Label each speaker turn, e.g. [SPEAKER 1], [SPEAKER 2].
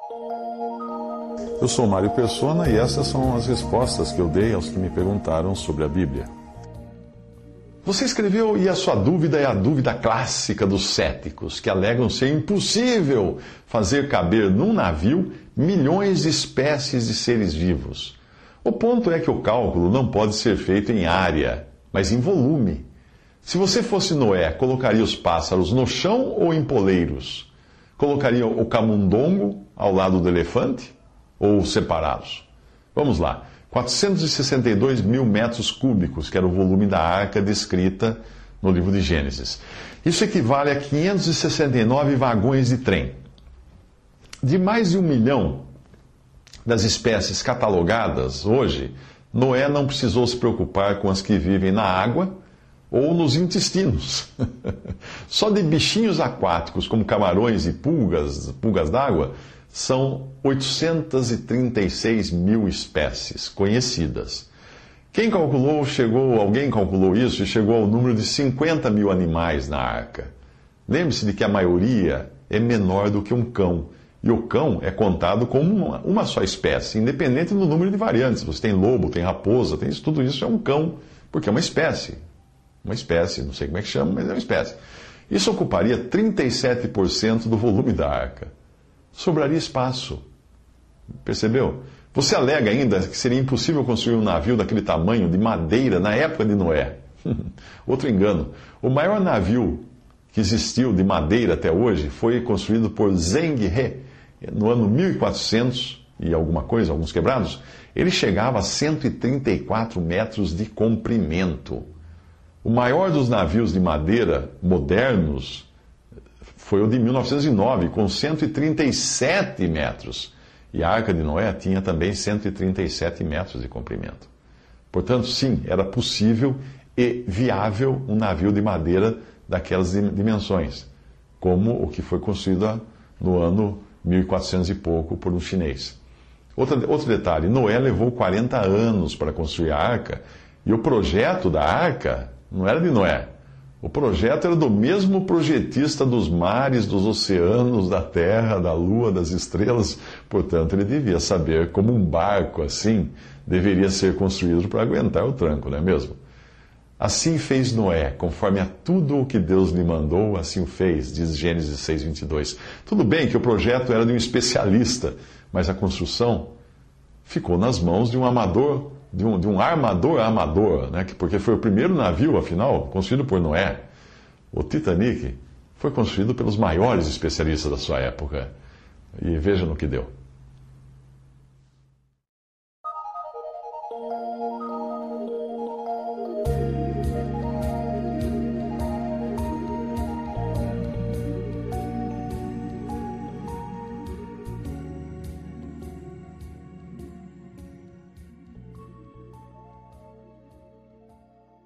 [SPEAKER 1] Eu sou Mário Persona e essas são as respostas que eu dei aos que me perguntaram sobre a Bíblia. Você escreveu, e a sua dúvida é a dúvida clássica dos céticos, que alegam ser impossível fazer caber num navio milhões de espécies de seres vivos. O ponto é que o cálculo não pode ser feito em área, mas em volume. Se você fosse Noé, colocaria os pássaros no chão ou em poleiros? Colocaria o camundongo ao lado do elefante? Ou separados? Vamos lá. 462 mil metros cúbicos, que era o volume da arca descrita no livro de Gênesis. Isso equivale a 569 vagões de trem. De mais de 1 milhão das espécies catalogadas hoje, Noé não precisou se preocupar com as que vivem na água ou nos intestinos. Só de bichinhos aquáticos, como camarões e pulgas d'água, são 836 mil espécies conhecidas. Alguém calculou isso e chegou ao número de 50 mil animais na arca. Lembre-se de que a maioria é menor do que um cão. E o cão é contado como uma só espécie, independente do número de variantes. Você tem lobo, tem raposa, tudo isso é um cão, porque é uma espécie. Uma espécie, não sei como é que chama, mas é uma espécie. Isso ocuparia 37% do volume da arca. Sobraria espaço. Percebeu? Você alega ainda que seria impossível construir um navio daquele tamanho de madeira na época de Noé. Outro engano. O maior navio que existiu de madeira até hoje foi construído por Zheng He no ano 1400 e alguma coisa, alguns quebrados. Ele chegava a 134 metros de comprimento. O maior dos navios de madeira modernos foi o de 1909, com 137 metros. E a Arca de Noé tinha também 137 metros de comprimento. Portanto, sim, era possível e viável um navio de madeira daquelas dimensões, como o que foi construído no ano 1400 e pouco por um chinês. Outro detalhe, Noé levou 40 anos para construir a Arca, e o projeto da Arca não era de Noé. O projeto era do mesmo projetista dos mares, dos oceanos, da terra, da lua, das estrelas. Portanto, ele devia saber como um barco assim deveria ser construído para aguentar o tranco, não é mesmo? Assim fez Noé, conforme a tudo o que Deus lhe mandou, assim o fez, diz Gênesis 6:22. Tudo bem que o projeto era de um especialista, mas a construção ficou nas mãos de um amador, de um armador amador, né? Porque foi o primeiro navio, afinal, construído por Noé. O Titanic foi construído pelos maiores especialistas da sua época. E veja no que deu.